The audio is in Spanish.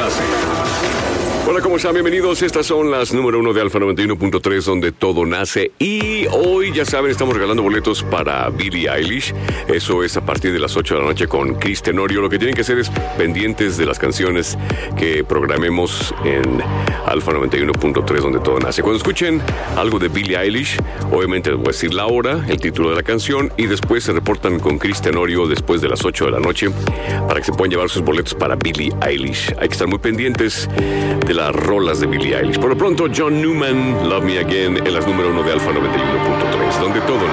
nace. Hola, ¿cómo están? Bienvenidos. Estas son las número 1 de Alfa 91.3, donde todo nace. Y hoy, ya saben, estamos regalando boletos para Billie Eilish. Eso es a partir de las 8 de la noche con Chris Tenorio. Lo que tienen que hacer es pendientes de las canciones que programemos en Alfa 91.3, donde todo nace. Cuando escuchen algo de Billie Eilish, obviamente les voy a decir la hora, el título de la canción, y después se reportan con Chris Tenorio después de las 8 de la noche para que se puedan llevar sus boletos para Billie Eilish. Hay que estar muy pendientes de las rolas de Billie Eilish. Por lo pronto, John Newman, Love Me Again, en las número 1 de Alfa 91.3, donde todo nace.